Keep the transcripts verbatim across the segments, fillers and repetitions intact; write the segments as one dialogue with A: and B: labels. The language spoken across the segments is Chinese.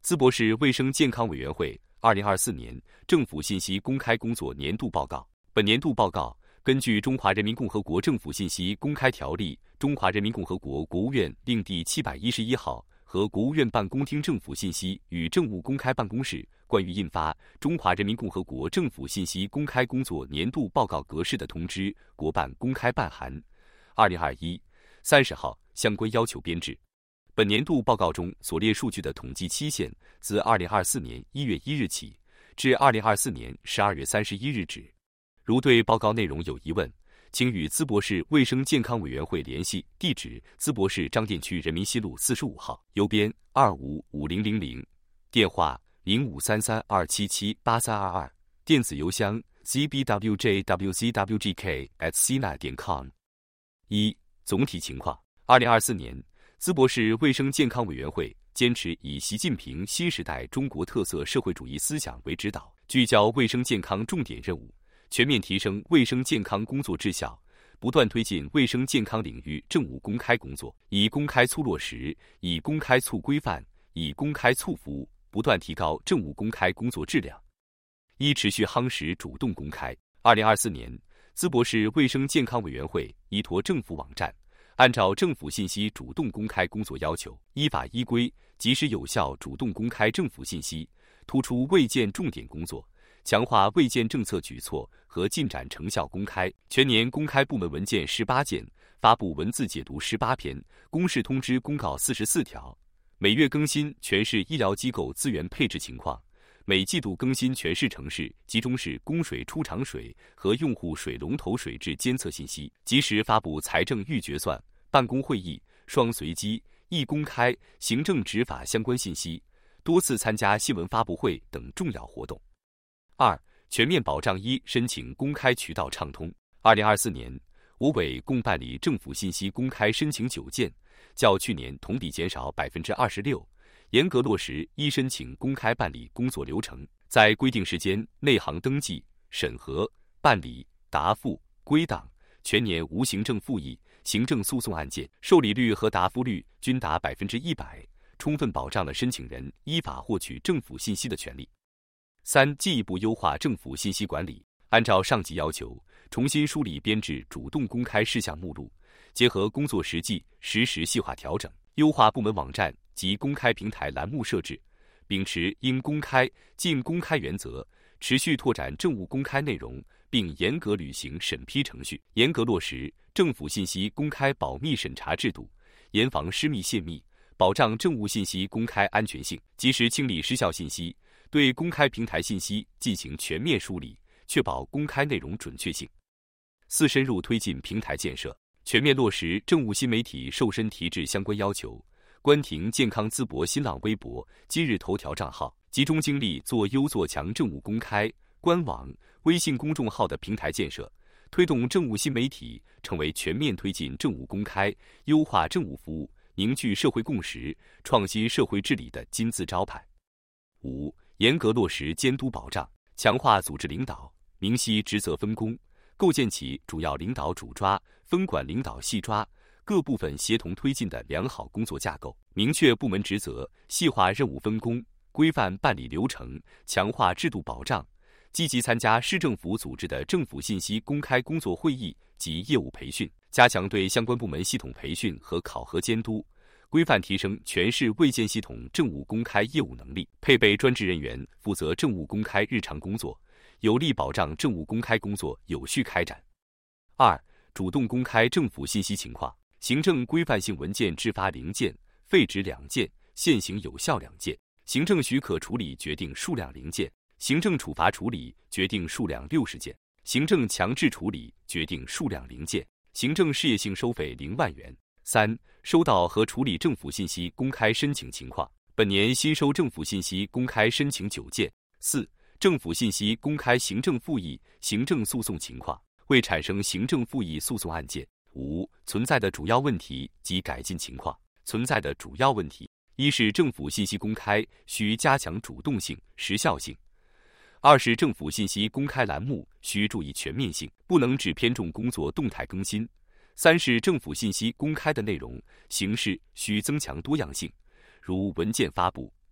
A: 淄博市卫生健康委员会二零二四年政府信息公开工作年度报告。本年度报告根据《中华人民共和国政府信息公开条例》、中华人民共和国国务院令第七百一十一号和国务院办公厅政府信息与政务公开办公室关于印发《中华人民共和国政府信息公开工作年度报告格式的通知》国办公开办函二零二一三十号相关要求编制。本年度报告中所列数据的统计期限自二零二四年一月一日起至二零二四年十二月三十一日止。如对报告内容有疑问，请与淄博市卫生健康委员会联系，地址：淄博市张店区人民西路四十五号，邮编二五五零零零，电话零五三三二七七八三二二，电子邮箱 z b w j w z w g k at c n a 点 com。一、总体情况。二零二四年，淄博市卫生健康委员会坚持以习近平新时代中国特色社会主义思想为指导，聚焦卫生健康重点任务，全面提升卫生健康工作质效，不断推进卫生健康领域政务公开工作，以公开促落实，以公开促规范，以公开促服务，不断提高政务公开工作质量。一、持续夯实主动公开。二零二四年，淄博市卫生健康委员会依托政府网站，按照政府信息主动公开工作要求，依法依规及时有效主动公开政府信息，突出卫健重点工作，强化卫健政策举措和进展成效公开，全年公开部门文件十八件，发布文字解读十八篇，公示通知公告四十四条，每月更新全市医疗机构资源配置情况，每季度更新全市城市集中式供水出厂水和用户水龙头水质监测信息，及时发布财政预决算、办公会议、双随机、易公开、行政执法相关信息，多次参加新闻发布会等重要活动。二、全面保障一申请公开渠道畅通。二零二四年，我委共办理政府信息公开申请九件，较去年同比减少百分之二十六，严格落实一申请公开办理工作流程，在规定时间内行登记、审核、办理、答复、归档，全年无行政复议、行政诉讼案件，受理率和答复率均达百分之一百，充分保障了申请人依法获取政府信息的权利。三、进一步优化政府信息管理，按照上级要求，重新梳理编制主动公开事项目录，结合工作实际，实时细化调整，优化部门网站及公开平台栏目设置，秉持应公开尽公开原则，持续拓展政务公开内容，并严格履行审批程序，严格落实政府信息公开保密审查制度，严防失密泄密，保障政务信息公开安全性，及时清理失效信息，对公开平台信息进行全面梳理，确保公开内容准确性。四、深入推进平台建设，全面落实政务新媒体瘦身提质相关要求，关停健康淄博新浪微博、今日头条账号，集中精力做优做强政务公开、官网、微信公众号的平台建设，推动政务新媒体成为全面推进政务公开、优化政务服务、凝聚社会共识、创新社会治理的金字招牌。五、严格落实监督保障，强化组织领导，明晰职责分工，构建起主要领导主抓、分管领导细抓、各部分协同推进的良好工作架构，明确部门职责，细化任务分工，规范办理流程，强化制度保障，积极参加市政府组织的政府信息公开工作会议及业务培训，加强对相关部门系统培训和考核监督，规范提升全市卫健系统政务公开业务能力，配备专职人员负责政务公开日常工作，有力保障政务公开工作有序开展。二、主动公开政府信息情况，行政规范性文件制发零件，废止两件，现行有效两件；行政许可处理决定数量零件，行政处罚处理决定数量六十件，行政强制处理决定数量零件，行政事业性收费零万元。三、收到和处理政府信息公开申请情况，本年新收政府信息公开申请九件。四、政府信息公开行政复议、行政诉讼情况，未产生行政复议诉讼案件。五、存在的主要问题及改进情况。存在的主要问题，一是政府信息公开需加强主动性、时效性；二是政府信息公开栏目需注意全面性，不能只偏重工作动态更新；三是政府信息公开的内容、形式需增强多样性，如文件发布、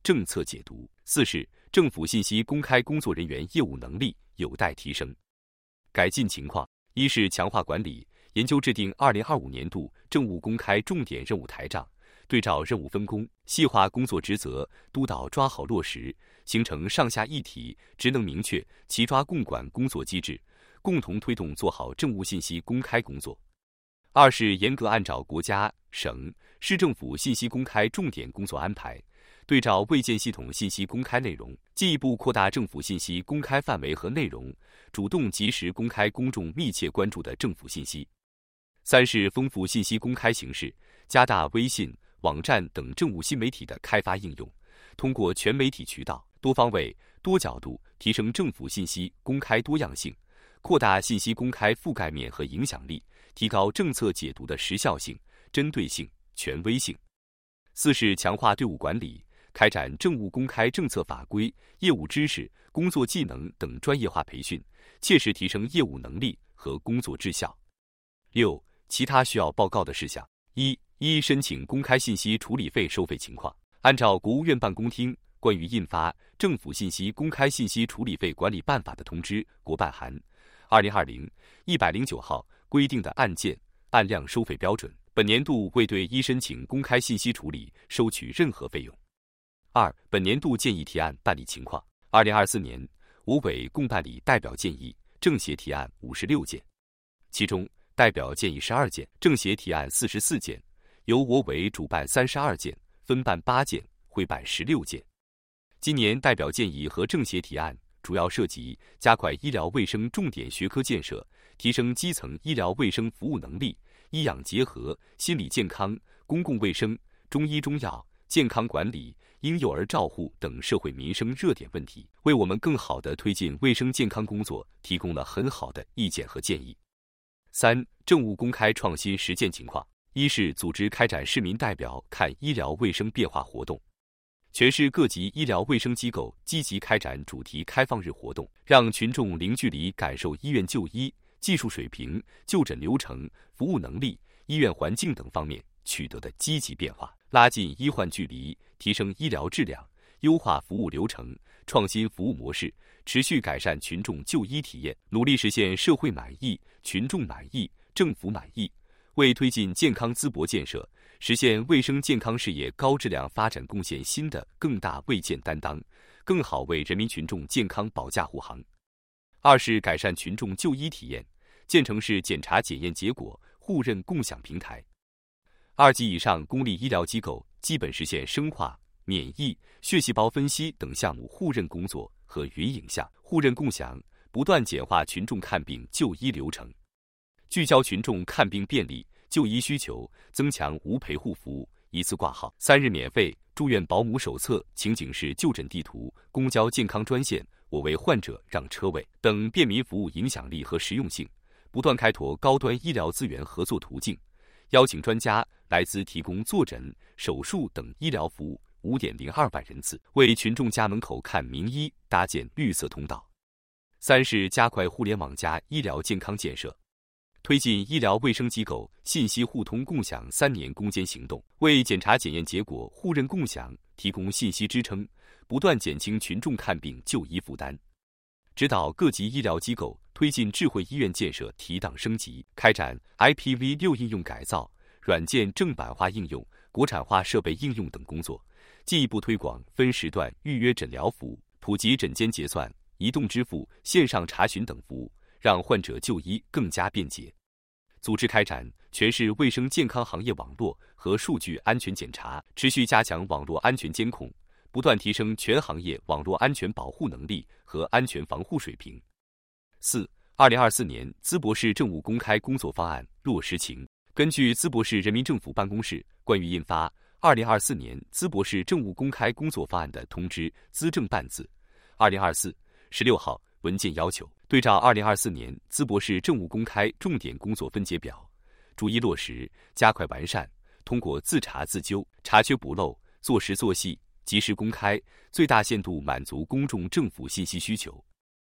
A: 政策解读。四是政府信息公开工作人员业务能力有待提升、改进情况。一是强化管理，研究制定二零二五年度政务公开重点任务台账，对照任务分工，细化工作职责，督导抓好落实，形成上下一体、职能明确、齐抓共管工作机制，共同推动做好政务信息公开工作。二是严格按照国家、省、市政府信息公开重点工作安排，对照卫健系统信息公开内容，进一步扩大政府信息公开范围和内容，主动及时公开公众密切关注的政府信息。三是丰富信息公开形式，加大微信、网站等政务新媒体的开发应用，通过全媒体渠道、多方位、多角度提升政府信息公开多样性，扩大信息公开覆盖面和影响力，提高政策解读的时效性、针对性、权威性。四是强化队伍管理，开展政务公开政策法规、业务知识、工作技能等专业化培训，切实提升业务能力和工作质效。六、其他需要报告的事项。一、一、申请公开信息处理费收费情况。按照国务院办公厅关于印发《政府信息公开信息处理费管理办法》的通知（国办函）二零二零一百零九号规定的案件按量收费标准，本年度未对一申请公开信息处理收取任何费用。二、本年度建议提案办理情况。二零二四年，我委共办理代表建议、政协提案五十六件，其中代表建议十二件，政协提案四十四件，由我委主办三十二件，分办八件，会办十六件。今年代表建议和政协提案主要涉及加快医疗卫生重点学科建设，提升基层医疗卫生服务能力、医养结合、心理健康、公共卫生、中医中药、健康管理、婴幼儿照护等社会民生热点问题，为我们更好地推进卫生健康工作提供了很好的意见和建议。三、政务公开创新实践情况。一是组织开展市民代表看医疗卫生变化活动，全市各级医疗卫生机构积极开展主题开放日活动，让群众零距离感受医院就医、技术水平、就诊流程、服务能力、医院环境等方面取得的积极变化，拉近医患距离，提升医疗质量，优化服务流程，创新服务模式，持续改善群众就医体验，努力实现社会满意、群众满意、政府满意，为推进健康淄博建设、实现卫生健康事业高质量发展贡献新的更大卫健担当，更好为人民群众健康保驾护航。二是改善群众就医体验，建成市检查检验结果互认共享平台。二级以上公立医疗机构基本实现生化、免疫、血细胞分析等项目互认工作和云影像互认共享，不断简化群众看病就医流程，聚焦群众看病便利、就医需求，增强无陪护服务，一次挂号、三日免费、住院保姆手册、情景式就诊地图、公交健康专线、我为患者让车位等便民服务影响力和实用性，不断开拓高端医疗资源合作途径，邀请专家来兹提供坐诊、手术等医疗服务五点零二万人次，为群众家门口看名医搭建绿色通道。三是加快互联网加医疗健康建设，推进医疗卫生机构信息互通共享三年攻坚行动，为检查检验结果互认共享提供信息支撑，不断减轻群众看病就医负担。指导各级医疗机构推进智慧医院建设提档升级，开展 I P V 六 应用改造、软件正版化应用、国产化设备应用等工作，进一步推广分时段预约诊疗服务，普及诊间结算、移动支付、线上查询等服务，让患者就医更加便捷。组织开展全市卫生健康行业网络和数据安全检查，持续加强网络安全监控，不断提升全行业网络安全保护能力和安全防护水平。四、二零二四年淄博市政务公开工作方案落实情。根据淄博市人民政府办公室关于印发二零二四年淄博市政务公开工作方案的通知资政办字二零二四十六号文件要求，对照二零二四年淄博市政务公开重点工作分解表，逐一落实，加快完善，通过自查自纠、查缺补漏、做实做细、及时公开，最大限度满足公众政府信息需求，